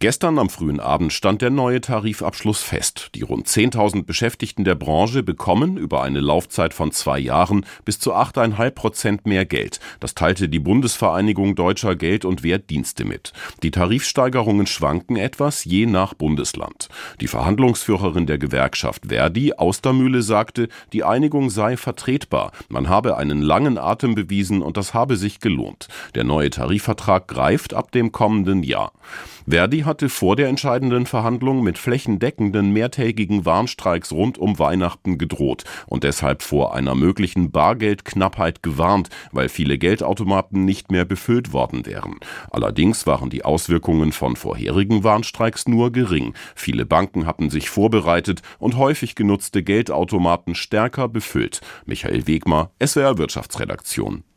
Gestern am frühen Abend stand der neue Tarifabschluss fest. Die rund 10.000 Beschäftigten der Branche bekommen über eine Laufzeit von 2 Jahren bis zu 8,5% mehr Geld. Das teilte die Bundesvereinigung Deutscher Geld- und Wertdienste mit. Die Tarifsteigerungen schwanken etwas je nach Bundesland. Die Verhandlungsführerin der Gewerkschaft Verdi, Austermühle, sagte, die Einigung sei vertretbar. Man habe einen langen Atem bewiesen und das habe sich gelohnt. Der neue Tarifvertrag greift ab dem kommenden Jahr. Verdi hatte vor der entscheidenden Verhandlung mit flächendeckenden mehrtägigen Warnstreiks rund um Weihnachten gedroht und deshalb vor einer möglichen Bargeldknappheit gewarnt, weil viele Geldautomaten nicht mehr befüllt worden wären. Allerdings waren die Auswirkungen von vorherigen Warnstreiks nur gering. Viele Banken hatten sich vorbereitet und häufig genutzte Geldautomaten stärker befüllt. Michael Wegmar, SWR Wirtschaftsredaktion.